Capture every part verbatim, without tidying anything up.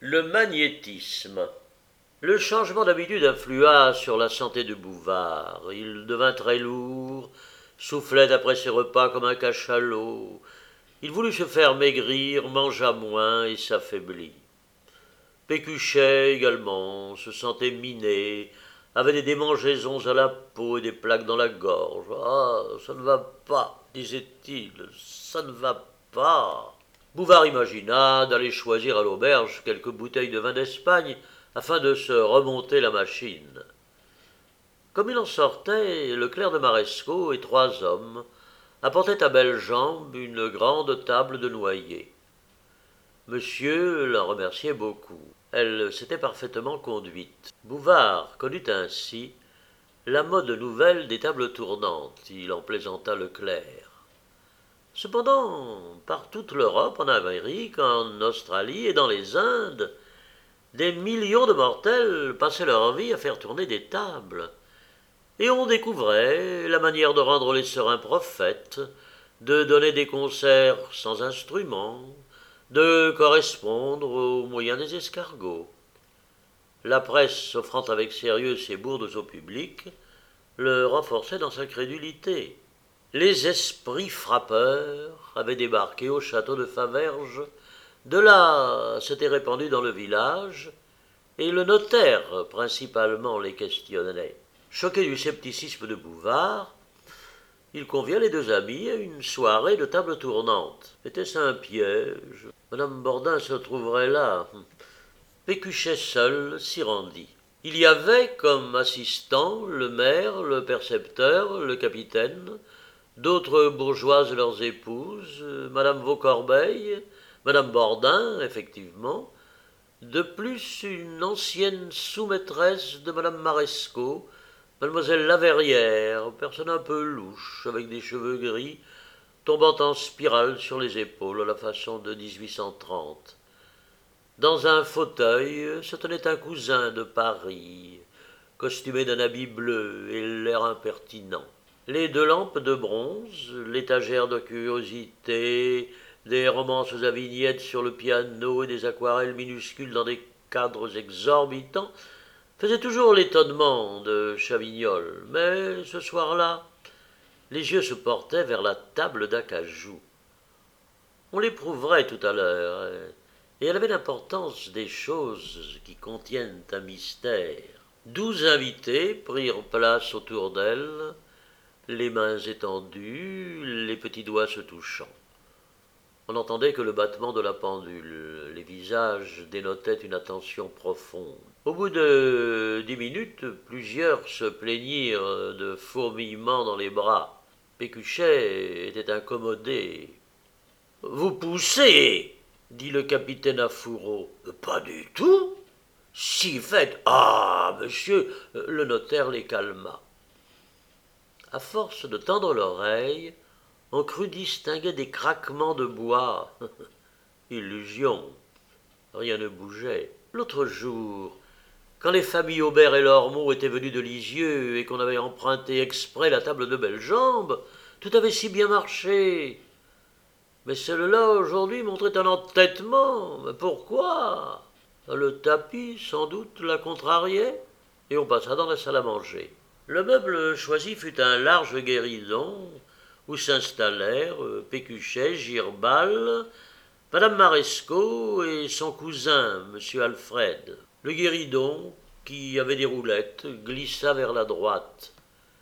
Le magnétisme. Le changement d'habitude influa sur la santé de Bouvard. Il devint très lourd, soufflait après ses repas comme un cachalot. Il voulut se faire maigrir, mangea moins et s'affaiblit. Pécuchet également se sentait miné, avait des démangeaisons à la peau et des plaques dans la gorge. Ah, ça ne va pas, disait-il, ça ne va pas. Bouvard imagina d'aller choisir à l'auberge quelques bouteilles de vin d'Espagne afin de se remonter la machine. Comme il en sortait, le clerc de Marescot et trois hommes apportaient à belles jambes une grande table de noyer. Monsieur la remerciait beaucoup. Elle s'était parfaitement conduite. Bouvard connut ainsi la mode nouvelle des tables tournantes. Il en plaisanta le clerc. Cependant, par toute l'Europe, en Amérique, en Australie et dans les Indes, des millions de mortels passaient leur vie à faire tourner des tables. Et on découvrait la manière de rendre les serins prophètes, de donner des concerts sans instruments, de correspondre aux moyens des escargots. La presse, offrant avec sérieux ses bourdes au public, le renforçait dans sa crédulité. Les esprits frappeurs avaient débarqué au château de Faverges. De là, s'étaient répandus dans le village, et le notaire principalement les questionnait. Choqué du scepticisme de Bouvard, il convia les deux amis à une soirée de table tournante. Était-ce un piège? Madame Bordin se trouverait là. Pécuchet seul s'y rendit. Il y avait comme assistants le maire, le percepteur, le capitaine, d'autres bourgeoises et leurs épouses, Madame Vaucorbeil, Madame Bordin, effectivement, de plus une ancienne sous-maîtresse de Madame Marescot, Mademoiselle Laverrière, personne un peu louche, avec des cheveux gris, tombant en spirale sur les épaules à la façon de dix-huit cent trente. Dans un fauteuil se tenait un cousin de Paris, costumé d'un habit bleu et l'air impertinent. Les deux lampes de bronze, l'étagère de curiosités, des romances à vignettes sur le piano et des aquarelles minuscules dans des cadres exorbitants faisaient toujours l'étonnement de Chavignol. Mais ce soir-là, les yeux se portaient vers la table d'acajou. On l'éprouverait tout à l'heure, et elle avait l'importance des choses qui contiennent un mystère. Douze invités prirent place autour d'elle, les mains étendues, les petits doigts se touchant. On n'entendait que le battement de la pendule. Les visages dénotaient une attention profonde. Au bout de dix minutes, plusieurs se plaignirent de fourmillements dans les bras. Pécuchet était incommodé. « Vous poussez !» dit le capitaine à fourreau. « Pas du tout. Si fait. Ah, monsieur !» Le notaire les calma. À force de tendre l'oreille, on crut distinguer des craquements de bois. Illusion. Rien ne bougeait. L'autre jour, quand les familles Aubert et Lormeaux étaient venus de Lisieux et qu'on avait emprunté exprès la table de Bellembe, tout avait si bien marché. Mais celle-là, aujourd'hui, montrait un entêtement. Mais pourquoi? Le tapis, sans doute, la contrariait, et on passa dans la salle à manger. Le meuble choisi fut un large guéridon, où s'installèrent Pécuchet, Girbal, Madame Marescot et son cousin, M. Alfred. Le guéridon, qui avait des roulettes, glissa vers la droite.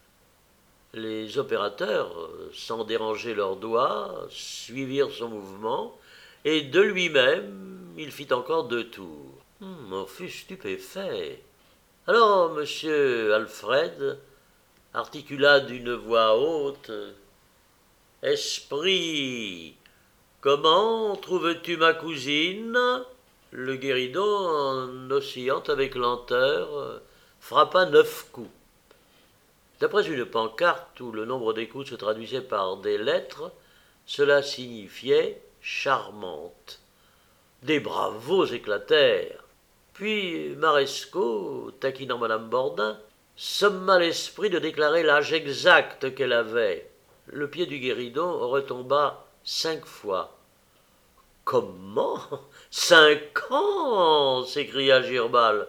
Les opérateurs, sans déranger leurs doigts, suivirent son mouvement, et de lui-même, il fit encore deux tours. Hum, on fut stupéfait. Alors, M. Alfred articula d'une voix haute « Esprit, comment trouves-tu ma cousine ?» Le guéridon, en oscillant avec lenteur, frappa neuf coups. D'après une pancarte où le nombre des coups se traduisait par des lettres, cela signifiait « charmante ». Des bravos éclatèrent. Puis Marescot, taquinant Madame Bordin, somma l'esprit de déclarer l'âge exact qu'elle avait. Le pied du guéridon retomba cinq fois. « Comment ? Cinq ans s'écria Girbal.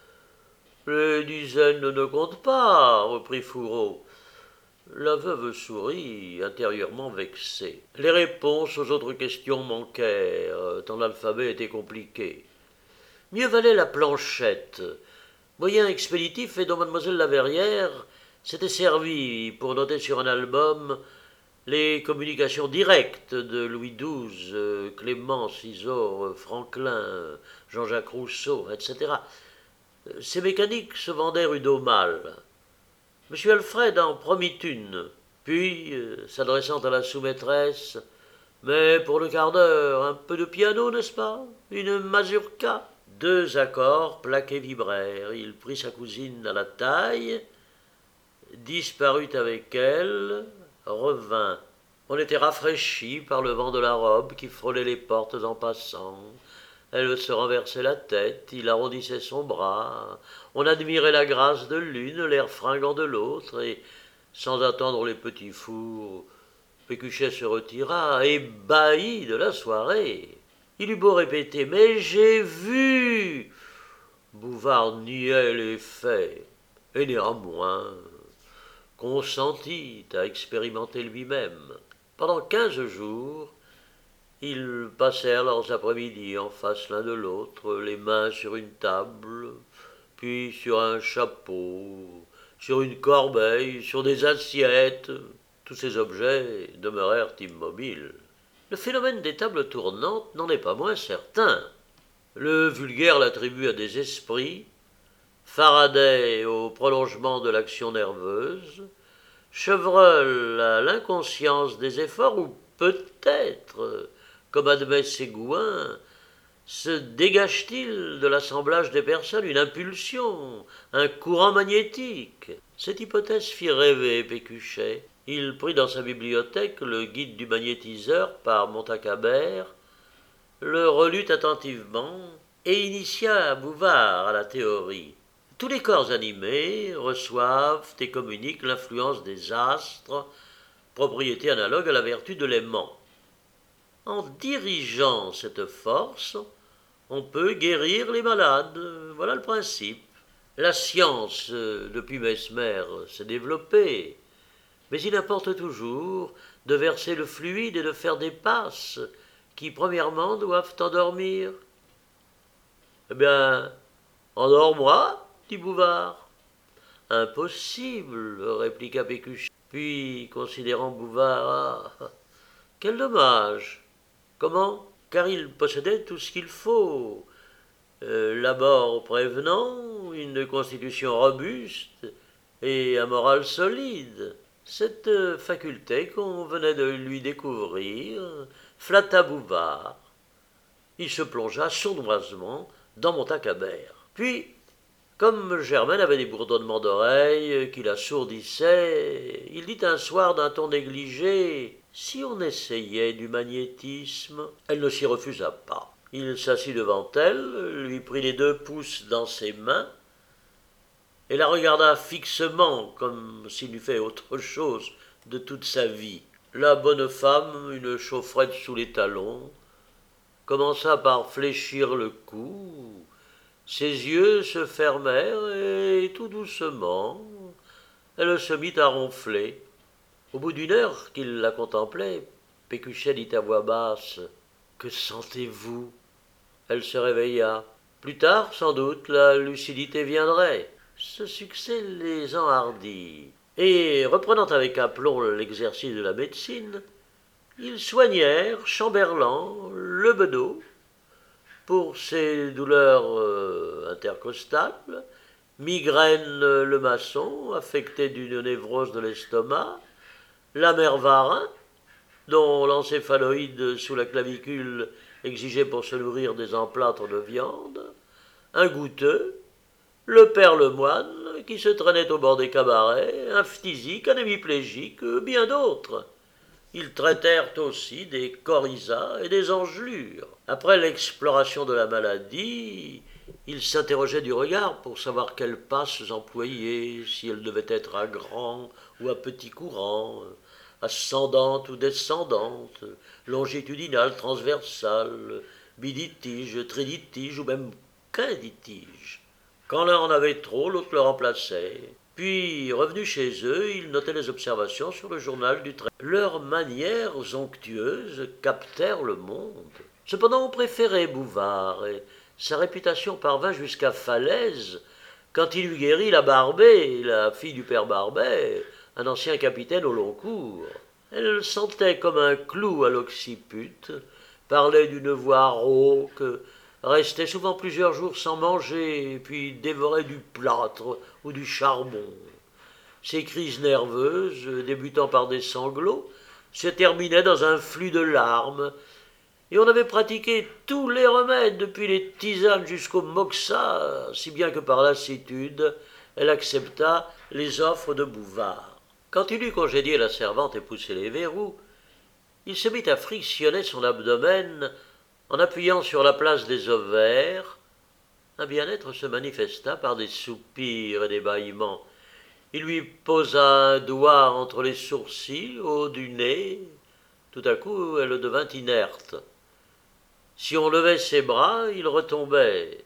Les dizaines ne comptent pas, reprit Fourreau. La veuve sourit, intérieurement vexée. Les réponses aux autres questions manquèrent, tant l'alphabet était compliqué. Mieux valait la planchette, moyen expéditif et dont mademoiselle Laverrière s'était servie pour noter sur un album les communications directes de Louis douze, Clémence, Isore, Franklin, Jean-Jacques Rousseau, et cetera. Ces mécaniques se vendaient rue d'Aumale. Monsieur Alfred en promit une, puis, euh, s'adressant à la sous-maîtresse, mais pour le quart d'heure, un peu de piano, n'est-ce pas? Une mazurka? Deux accords plaqués vibrèrent. Il prit sa cousine à la taille, disparut avec elle, revint. On était rafraîchi par le vent de la robe qui frôlait les portes en passant. Elle se renversait la tête, il arrondissait son bras. On admirait la grâce de l'une, l'air fringant de l'autre, et, sans attendre les petits fours, Pécuchet se retira, ébahi de la soirée. Il eut beau répéter « Mais j'ai vu !» Bouvard niait les faits, et néanmoins consentit à expérimenter lui-même. Pendant quinze jours, ils passèrent leurs après-midi en face l'un de l'autre, les mains sur une table, puis sur un chapeau, sur une corbeille, sur des assiettes. Tous ces objets demeurèrent immobiles. Le phénomène des tables tournantes n'en est pas moins certain. Le vulgaire l'attribue à des esprits, Faraday au prolongement de l'action nerveuse, Chevreul à l'inconscience des efforts, ou peut-être, comme admet Ségouin, se dégage-t-il de l'assemblage des personnes une impulsion, un courant magnétique? Cette hypothèse fit rêver Pécuchet. Il prit dans sa bibliothèque le guide du magnétiseur par Montacabert, le relut attentivement et initia Bouvard à la théorie. Tous les corps animés reçoivent et communiquent l'influence des astres, propriété analogue à la vertu de l'aimant. En dirigeant cette force, on peut guérir les malades. Voilà le principe. La science, depuis Mesmer, s'est développée, mais il importe toujours de verser le fluide et de faire des passes qui, premièrement, doivent endormir. Eh bien, endors-moi, dit Bouvard. Impossible, répliqua Pécuchet. Puis, considérant Bouvard, ah, quel dommage. Comment? Car il possédait tout ce qu'il faut. Euh, l'abord prévenant, une constitution robuste et un moral solide. Cette faculté qu'on venait de lui découvrir flatta Bouvard. Il se plongea sournoisement dans Montacabert. Puis, comme Germaine avait des bourdonnements d'oreilles qui l'assourdissaient, il dit un soir d'un ton négligé « Si on essayait du magnétisme ?» Elle ne s'y refusa pas. Il s'assit devant elle, lui prit les deux pouces dans ses mains, et la regarda fixement, comme s'il eût fait autre chose de toute sa vie. La bonne femme, une chaufferette sous les talons, commença par fléchir le cou. Ses yeux se fermèrent et, tout doucement, elle se mit à ronfler. Au bout d'une heure qu'il la contemplait, Pécuchet dit à voix basse « Que sentez-vous » Elle se réveilla. Plus tard, sans doute, la lucidité viendrait. Ce succès les enhardit. Et, reprenant avec aplomb l'exercice de la médecine, ils soignèrent Chamberland, le bedeau, pour ses douleurs euh, intercostales, Migraine le maçon, affecté d'une névrose de l'estomac, la mère Varin, dont l'encéphaloïde sous la clavicule exigeait pour se nourrir des emplâtres de viande, un goutteux, le père Lemoine, qui se traînait au bord des cabarets, un phtisique, un hémiplégique, bien d'autres. Ils traitèrent aussi des coryzas et des engelures. Après l'exploration de la maladie, ils s'interrogeaient du regard pour savoir quelles passes employer, si elles devaient être à grand ou à petit courant, ascendante ou descendante, longitudinale, transversale, biditige, triditige ou même quinditige. Quand l'un en avait trop, l'autre le remplaçait. Puis, revenus chez eux, ils notaient les observations sur le journal du train. Leurs manières onctueuses captèrent le monde. Cependant, on préférait Bouvard, et sa réputation parvint jusqu'à Falaise, quand il eut guéri la Barbet, la fille du père Barbet, un ancien capitaine au long cours. Elle sentait comme un clou à l'occiput, parlait d'une voix rauque, restait souvent plusieurs jours sans manger, puis dévorait du plâtre ou du charbon. Ses crises nerveuses, débutant par des sanglots, se terminaient dans un flux de larmes, et on avait pratiqué tous les remèdes, depuis les tisanes jusqu'au moxa, si bien que par lassitude, elle accepta les offres de Bouvard. Quand il eut congédié la servante et poussé les verrous, il se mit à frictionner son abdomen en appuyant sur la place des ovaires. Un bien-être se manifesta par des soupirs et des bâillements. Il lui posa un doigt entre les sourcils, au haut du nez. Tout à coup, elle devint inerte. Si on levait ses bras, il retombait.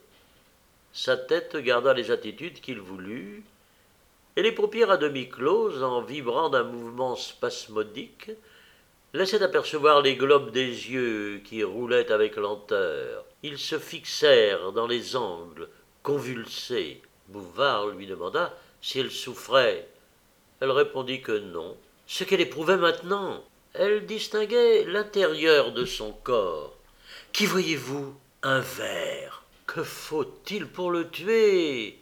Sa tête garda les attitudes qu'il voulut, et les paupières à demi closes, en vibrant d'un mouvement spasmodique, laissaient apercevoir les globes des yeux qui roulaient avec lenteur. Ils se fixèrent dans les angles, convulsés. Bouvard lui demanda si elle souffrait. Elle répondit que non. Ce qu'elle éprouvait maintenant, elle distinguait l'intérieur de son corps. Qui voyez-vous? Un ver. Que faut-il pour le tuer?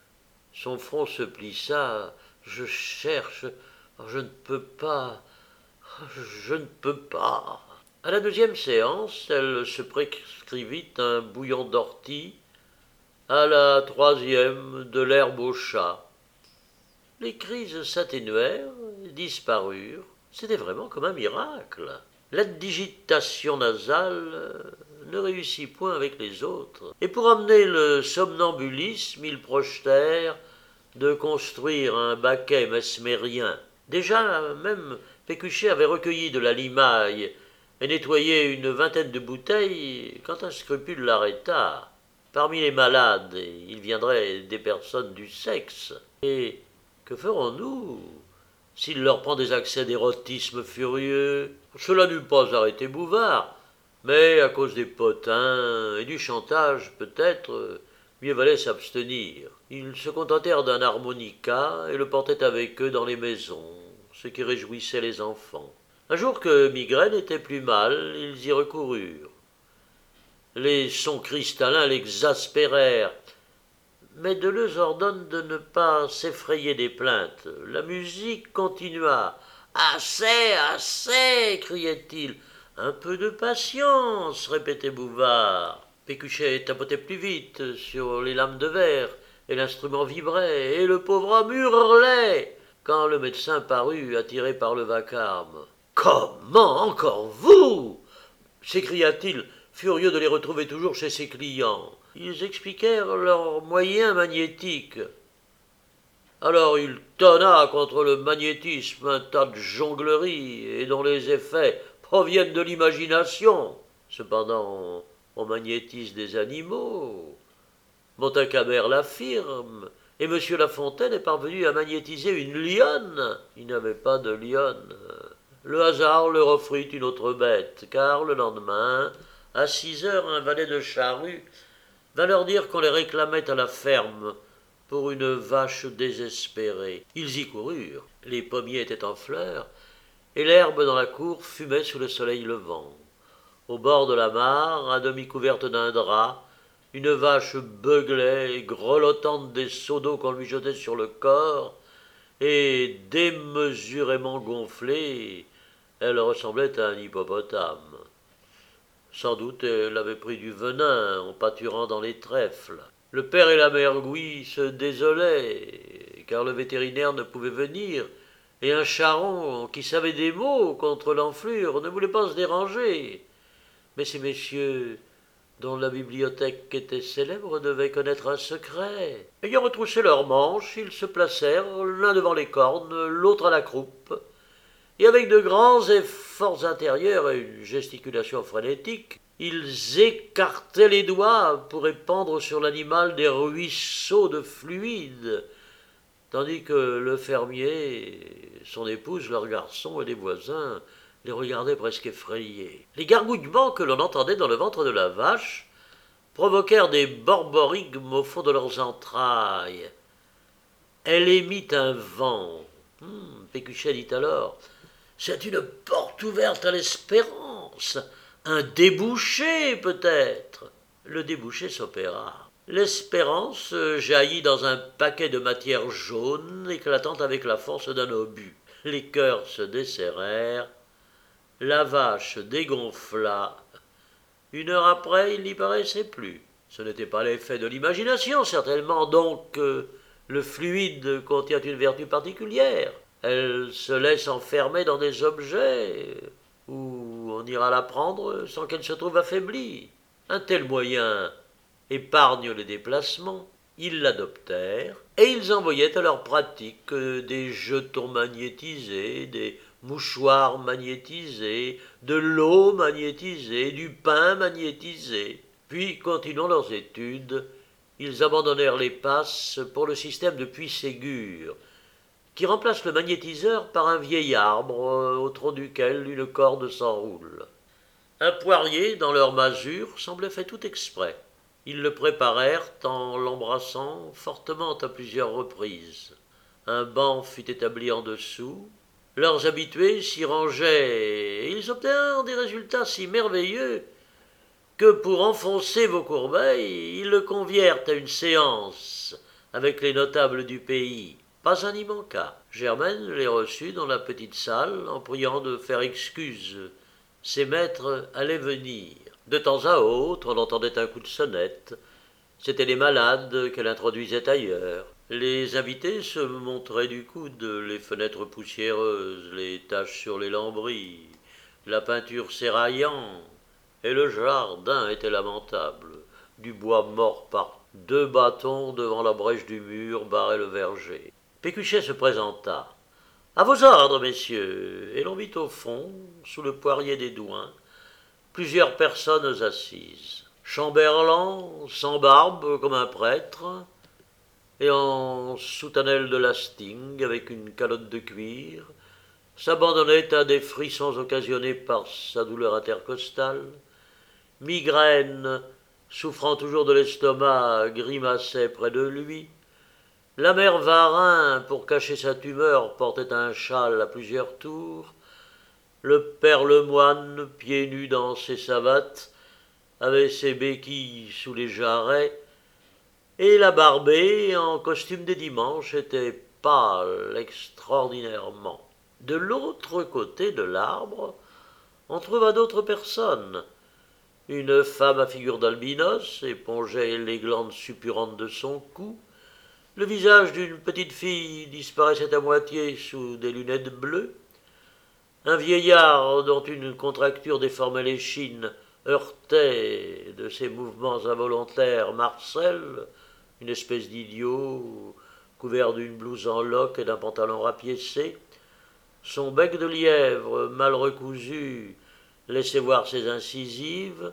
Son front se plissa. Je cherche. Je ne peux pas. Je ne peux pas. À la deuxième séance, elle se prescrivit un bouillon d'ortie, à la troisième, de l'herbe au chat. Les crises s'atténuèrent, disparurent. C'était vraiment comme un miracle. La digitation nasale ne réussit point avec les autres. Et pour amener le somnambulisme, ils projetèrent de construire un baquet mesmérien. Déjà, même, Pécuchet avait recueilli de la limaille et nettoyé une vingtaine de bouteilles quand un scrupule l'arrêta. Parmi les malades, il viendrait des personnes du sexe. Et que ferons-nous s'il leur prend des accès d'érotisme furieux? Cela n'eût pas arrêté Bouvard, mais à cause des potins et du chantage, peut-être, mieux valait s'abstenir. Ils se contentèrent d'un harmonica et le portaient avec eux dans les maisons, ce qui réjouissait les enfants. Un jour que Migraine était plus mal, ils y recoururent. Les sons cristallins l'exaspérèrent, mais Deleuze ordonne de ne pas s'effrayer des plaintes. La musique continua. « Assez, assez !» criait-il. « Un peu de patience !» répétait Bouvard. Pécuchet tapotait plus vite sur les lames de verre, et l'instrument vibrait, et le pauvre homme hurlait, quand le médecin parut, attiré par le vacarme. « Comment, encore vous ?» s'écria-t-il, furieux de les retrouver toujours chez ses clients. Ils expliquèrent leurs moyens magnétiques. Alors il tonna contre le magnétisme un tas de jongleries, et dont les effets proviennent de l'imagination. Cependant, on magnétise des animaux. Montacamer l'affirme, et M. Lafontaine est parvenu à magnétiser une lionne. Il n'avait pas de lionne. Le hasard leur offrit une autre bête, car le lendemain, à six heures, un valet de charrue vint leur dire qu'on les réclamait à la ferme pour une vache désespérée. Ils y coururent. Les pommiers étaient en fleurs, et l'herbe dans la cour fumait sous le soleil levant. Au bord de la mare, à demi couverte d'un drap, une vache beuglait, grelottante des seaux d'eau qu'on lui jetait sur le corps, et démesurément gonflée, elle ressemblait à un hippopotame. Sans doute elle avait pris du venin en pâturant dans les trèfles. Le père et la mère Gouy se désolaient, car le vétérinaire ne pouvait venir, et un charron qui savait des mots contre l'enflure ne voulait pas se déranger. Mais ces messieurs, dont la bibliothèque était célèbre, devaient connaître un secret. Ayant retroussé leurs manches, ils se placèrent, l'un devant les cornes, l'autre à la croupe, et avec de grands efforts intérieurs et une gesticulation frénétique, Ils écartaient les doigts pour épandre sur l'animal des ruisseaux de fluide, tandis que le fermier, son épouse, leur garçon et les voisins les regardaient presque effrayés. Les gargouillements que l'on entendait dans le ventre de la vache provoquèrent des borborigmes au fond de leurs entrailles. Elle émit un vent. Hum, Pécuchet dit alors, c'est une porte ouverte à l'espérance, un débouché peut-être. Le débouché s'opéra. L'espérance jaillit dans un paquet de matière jaune, éclatant avec la force d'un obus. Les cœurs se desserrèrent, la vache dégonfla. Une heure après, il n'y paraissait plus. Ce n'était pas l'effet de l'imagination, certainement, donc euh, le fluide contient une vertu particulière. Elle se laisse enfermer dans des objets où on ira la prendre sans qu'elle se trouve affaiblie. Un tel moyen épargne les déplacements. Ils l'adoptèrent et ils envoyaient à leur pratique des jetons magnétisés, des mouchoirs magnétisés, de l'eau magnétisée, du pain magnétisé. Puis, continuant leurs études, ils abandonnèrent les passes pour le système de puits-ségur, qui remplace le magnétiseur par un vieil arbre au tronc duquel une corde s'enroule. Un poirier, dans leur masure, semblait fait tout exprès. Ils le préparèrent en l'embrassant fortement à plusieurs reprises. Un banc fut établi en dessous. Leurs habitués s'y rangeaient et ils obtinrent des résultats si merveilleux que pour enfoncer Vaucourbeil, ils le convièrent à une séance avec les notables du pays. Pas un n'y manqua. Germaine les reçut dans la petite salle en priant de faire excuse. Ses maîtres allaient venir. De temps à autre, on entendait un coup de sonnette. C'étaient les malades qu'elle introduisait ailleurs. Les invités se montraient du coude, les fenêtres poussiéreuses, les taches sur les lambris, la peinture s'éraillant, et le jardin était lamentable. Du bois mort par deux bâtons devant la brèche du mur barrait le verger. Pécuchet se présenta. « À vos ordres, messieurs !» Et l'on vit au fond, sous le poirier des douins, plusieurs personnes assises. Chamberland, sans barbe comme un prêtre, et en soutanelle de lasting, avec une calotte de cuir, s'abandonnait à des frissons occasionnés par sa douleur intercostale. Migraine, souffrant toujours de l'estomac, grimaçait près de lui. La mère Varin, pour cacher sa tumeur, portait un châle à plusieurs tours. Le père Lemoine, pieds nus dans ses savates, avait ses béquilles sous les jarrets, et la Barbée, en costume des dimanches, était pâle extraordinairement. De l'autre côté de l'arbre, on trouva d'autres personnes. Une femme à figure d'albinos épongeait les glandes suppurantes de son cou. Le visage d'une petite fille disparaissait à moitié sous des lunettes bleues. Un vieillard dont une contracture déformait l'échine heurtait de ses mouvements involontaires Marcel, une espèce d'idiot couvert d'une blouse en loques et d'un pantalon rapiécé. Son bec de lièvre mal recousu laissait voir ses incisives,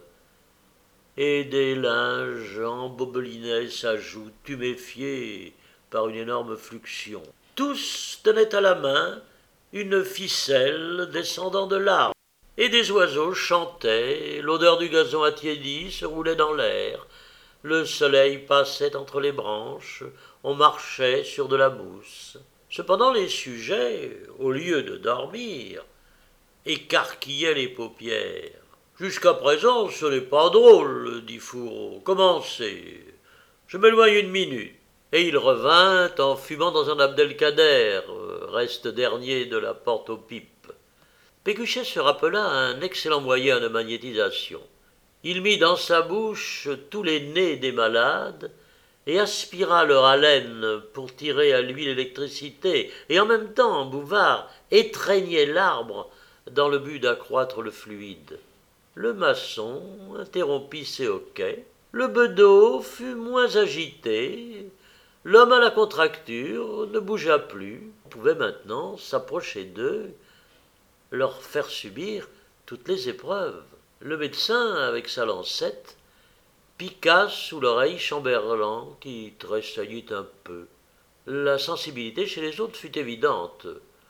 et des linges embobelinaient sa joue tuméfiée par une énorme fluxion. Tous tenaient à la main une ficelle descendant de l'arbre, et des oiseaux chantaient, l'odeur du gazon attiédi se roulait dans l'air, le soleil passait entre les branches, on marchait sur de la mousse. Cependant les sujets, au lieu de dormir, écarquillaient les paupières. « Jusqu'à présent, ce n'est pas drôle, dit Fourreau. Commencez. Je m'éloigne une minute. » Et il revint en fumant dans un Abdelkader, reste dernier de la porte aux pipes. Pécuchet se rappela un excellent moyen de magnétisation. Il mit dans sa bouche tous les nez des malades et aspira leur haleine pour tirer à lui l'électricité, et en même temps, Bouvard étreignait l'arbre dans le but d'accroître le fluide. Le maçon interrompit ses hoquets, le bedeau fut moins agité, l'homme à la contracture ne bougea plus. On pouvait maintenant s'approcher d'eux, leur faire subir toutes les épreuves. Le médecin, avec sa lancette, piqua sous l'oreille Chamberland, qui tressaillit un peu. La sensibilité chez les autres fut évidente.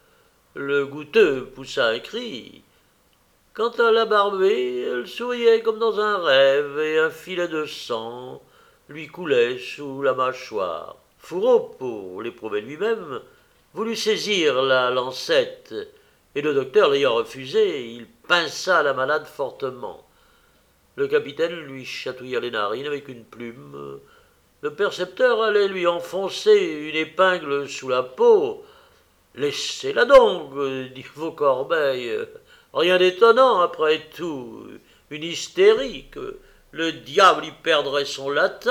Le goutteux poussa un cri. Quant à la barbée, elle souriait comme dans un rêve, et un filet de sang lui coulait sous la mâchoire. Fourreau, pour l'éprouver lui-même, voulut saisir la lancette, et le docteur l'ayant refusé, il pinça la malade fortement. Le capitaine lui chatouilla les narines avec une plume. Le percepteur allait lui enfoncer une épingle sous la peau. « Laissez-la donc, dit Vaucorbeil. Rien d'étonnant, après tout. Une hystérique. Le diable y perdrait son latin. »«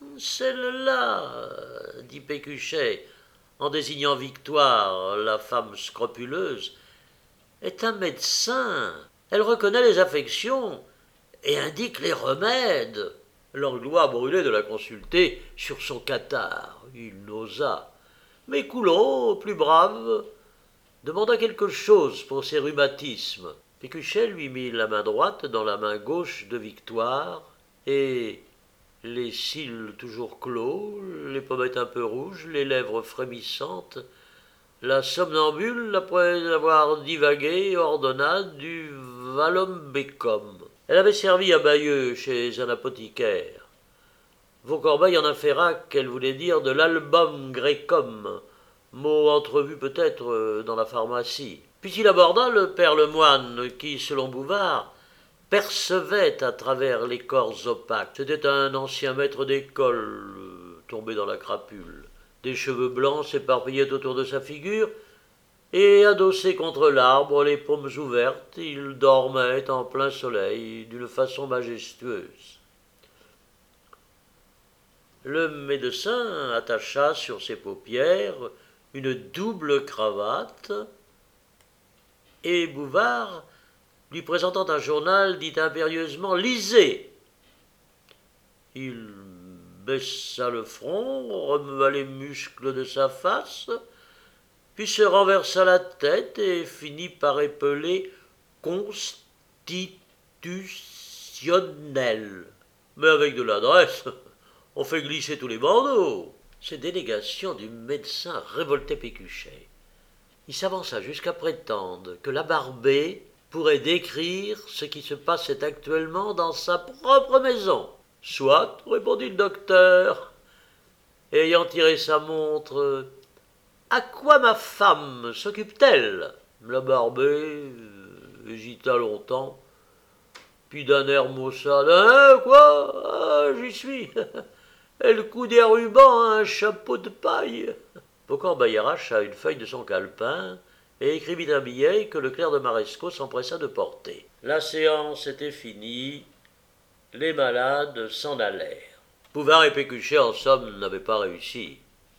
Celle-là, dit Pécuchet, en désignant Victoire, la femme scropuleuse, est un médecin. Elle reconnaît les affections et indique les remèdes. » Langlois brûlait de la consulter sur son catarrhe. Il n'osa. Mais Coulon, plus brave, demanda quelque chose pour ses rhumatismes. Pécuchet lui mit la main droite dans la main gauche de Victoire, et, les cils toujours clos, les pommettes un peu rouges, les lèvres frémissantes, la somnambule, après avoir divagué, ordonna du valombécum. Elle avait servi à Bayeux chez un apothicaire. Vaucorbeil en inféra qu'elle voulait dire de l'album grecum, mot entrevu peut-être dans la pharmacie. Puis il aborda le père Lemoine, qui, selon Bouvard, percevait à travers les corps opaques. C'était un ancien maître d'école, tombé dans la crapule. Des cheveux blancs s'éparpillaient autour de sa figure, et adossé contre l'arbre, les paumes ouvertes, il dormait en plein soleil d'une façon majestueuse. Le médecin attacha sur ses paupières une double cravate, et Bouvard, lui présentant un journal, dit impérieusement « Lisez !» Il baissa le front, remua les muscles de sa face, puis se renversa la tête et finit par épeler « constitutionnel ». Mais avec de l'adresse, on fait glisser tous les bandeaux. Ces dénégations du médecin révoltaient Pécuchet. Il s'avança jusqu'à prétendre que la Barbey pourrait décrire ce qui se passait actuellement dans sa propre maison. « Soit, répondit le docteur, ayant tiré sa montre. « À quoi ma femme s'occupe-t-elle » La Barbey hésita longtemps, puis d'un air maussade. « Hein, quoi ah, j'y suis. Elle coud des rubans à un chapeau de paille. » Vaucorbeil arracha une feuille de son calepin et écrivit un billet que le clerc de Marescot s'empressa de porter. La séance était finie, les malades s'en allèrent. Bouvard et Pécuchet, en somme, n'avaient pas réussi.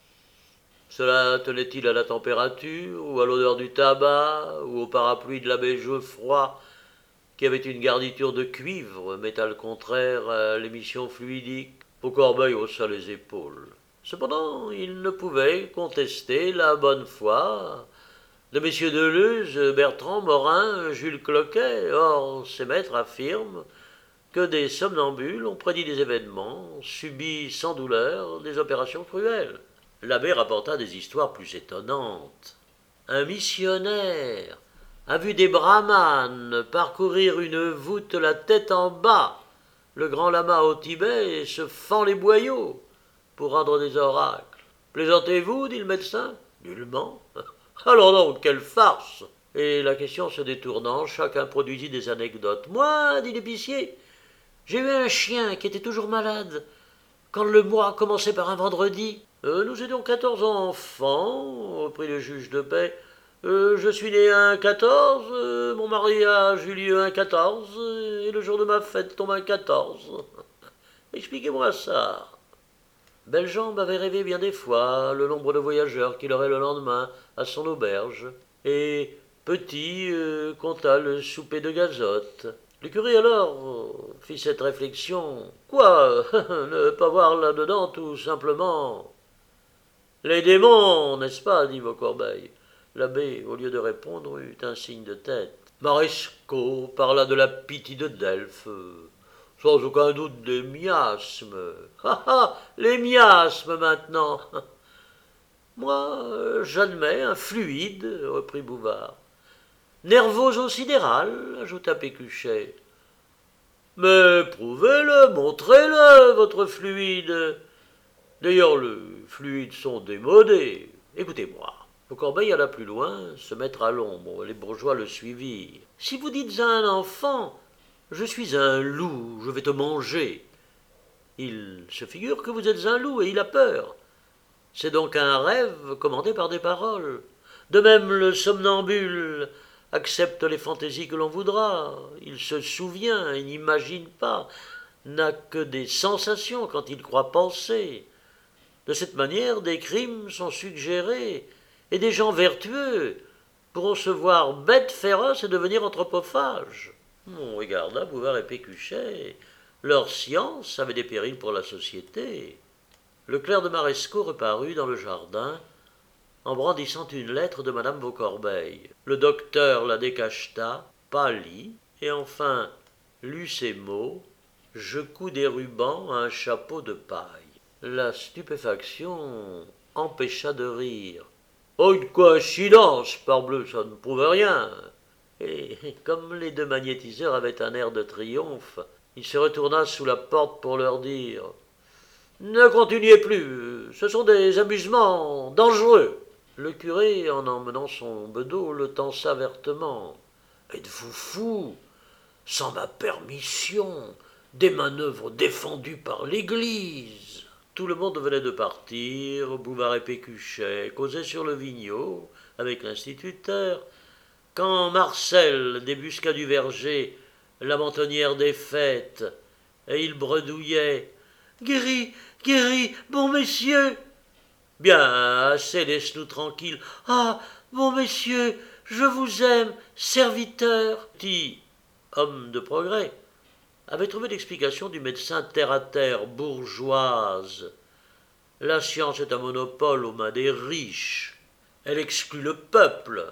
Cela tenait-il à la température, ou à l'odeur du tabac, ou au parapluie de l'abbé Geoffroy, qui avait une garniture de cuivre, métal contraire à l'émission fluidique? Vaucorbeil haussa les épaules. Cependant, il ne pouvait contester la bonne foi de messieurs Deleuze, Bertrand, Morin, Jules Cloquet. Or, ces maîtres affirment que des somnambules ont prédit des événements, subi sans douleur des opérations cruelles. L'abbé rapporta des histoires plus étonnantes. Un missionnaire a vu des brahmanes parcourir une voûte la tête en bas. Le grand lama au Tibet se fend les boyaux pour rendre des oracles. Plaisantez-vous, dit le médecin. Nullement. Alors donc, quelle farce. Et la question se détournant, chacun produisit des anecdotes. Moi, dit l'épicier, j'ai eu un chien qui était toujours malade quand le mois commençait par un vendredi. Euh, nous étions quatorze enfants, reprit le juge de paix. Euh, je suis né un quatorze, euh, mon mariage eut lieu un quatorze, et le jour de ma fête tombe un quatorze. Expliquez-moi ça. Bellemare avait rêvé bien des fois le nombre de voyageurs qu'il aurait le lendemain à son auberge, et Petit euh, compta le souper de Gazotte. Le curé alors fit cette réflexion. Quoi, ne pas voir là-dedans tout simplement les démons, n'est-ce pas, dit Vaucorbeil. L'abbé, au lieu de répondre, eut un signe de tête. Marescot parla de la Pythie de Delphes, sans aucun doute des miasmes. Ah ah, les miasmes maintenant. Moi, j'admets un fluide, reprit Bouvard. Nervoso-sidéral, ajouta Pécuchet. Mais prouvez-le, montrez-le, votre fluide. D'ailleurs, les fluides sont démodés. Écoutez-moi. Le Corbeil alla plus loin, se mettre à l'ombre. Les bourgeois le suivirent. Si vous dites à un enfant « Je suis un loup, je vais te manger », il se figure que vous êtes un loup et il a peur. C'est donc un rêve commandé par des paroles. De même, le somnambule accepte les fantaisies que l'on voudra. Il se souvient et n'imagine pas, n'a que des sensations quand il croit penser. De cette manière, des crimes sont suggérés, et des gens vertueux pourront se voir bêtes féroces et devenir anthropophages. On regarda Bouvard et Pécuchet. Leur science avait des périls pour la société. Le clerc de Marescot reparut dans le jardin, en brandissant une lettre de madame Vaucorbeil. Le docteur la décacheta, pâlit, et enfin lut ces mots « Je couds des rubans à un chapeau de paille ». La stupéfaction empêcha de rire. « Oh, une coïncidence, parbleu, ça ne prouve rien !» Et comme les deux magnétiseurs avaient un air de triomphe, il se retourna sous la porte pour leur dire « Ne continuez plus, ce sont des amusements dangereux !» Le curé, en emmenant son bedeau, le tança vertement. « Êtes-vous fou? Sans ma permission, des manœuvres défendues par l'Église !» Tout le monde venait de partir, Bouvard et Pécuchet causaient sur le Vigneaud avec l'instituteur, quand Marcel débusqua du verger la mentonnière des fêtes, et il bredouillait « Guéri, guéri, bon messieurs !»« Bien, assez, laisse-nous tranquilles. »« Ah, bon messieurs, je vous aime, serviteur !» Petit homme de progrès avait trouvé l'explication du médecin terre-à-terre, bourgeoise. La science est un monopole aux mains des riches. Elle exclut le peuple.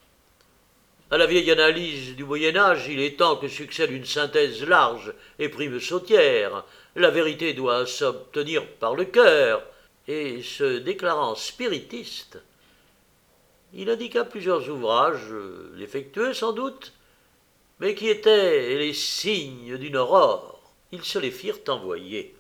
À la vieille analyse du Moyen-Âge, il est temps que succède une synthèse large et prime sautière. La vérité doit s'obtenir par le cœur. Et se déclarant spiritiste, il indiqua plusieurs ouvrages, défectueux sans doute, mais qui étaient les signes d'une aurore. Ils se les firent envoyer.